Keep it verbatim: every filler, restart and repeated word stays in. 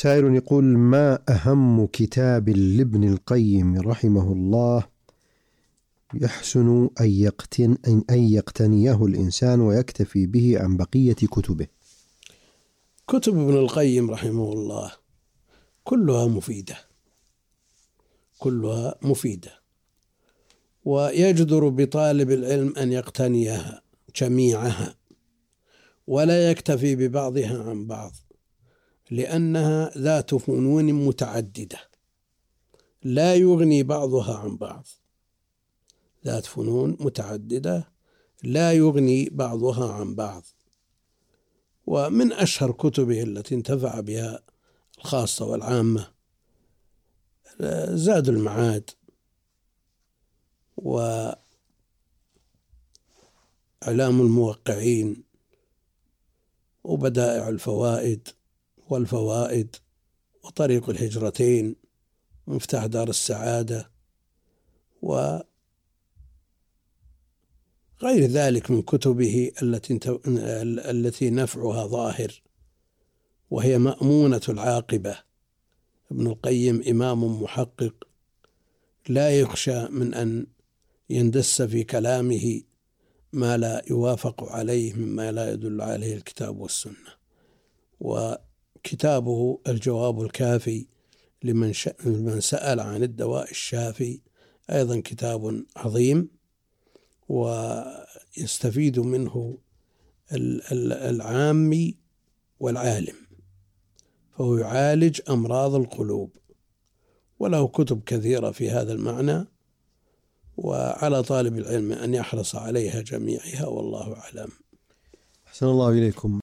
سائل يقول: ما أهم كتاب لابن القيم رحمه الله يحسن أن يقتن أن يقتنيه الإنسان ويكتفي به عن بقية كتبه؟ كتب ابن القيم رحمه الله كلها مفيدة كلها مفيدة ويجدر بطالب العلم أن يقتنيها جميعها ولا يكتفي ببعضها عن بعض، لأنها ذات فنون متعددة لا يغني بعضها عن بعض، ذات فنون متعددة لا يغني بعضها عن بعض. ومن أشهر كتبه التي انتفع بها الخاصة والعامة زاد المعاد وإعلام الموقعين وبدائع الفوائد والفوائد وطريق الهجرتين ومفتاح دار السعادة وغير ذلك من كتبه التي التي نفعها ظاهر وهي مأمونة العاقبة. ابن القيم إمام محقق لا يخشى من أن يندس في كلامه ما لا يوافق عليه مما لا يدل عليه الكتاب والسنة. وكتابه الجواب الكافي لمن من سأل عن الدواء الشافي أيضا كتاب عظيم ويستفيد منه العامي والعالم، فهو يعالج أمراض القلوب، وله كتب كثيرة في هذا المعنى، وعلى طالب العلم أن يحرص عليها جميعها والله أعلم. أحسن الله إليكم.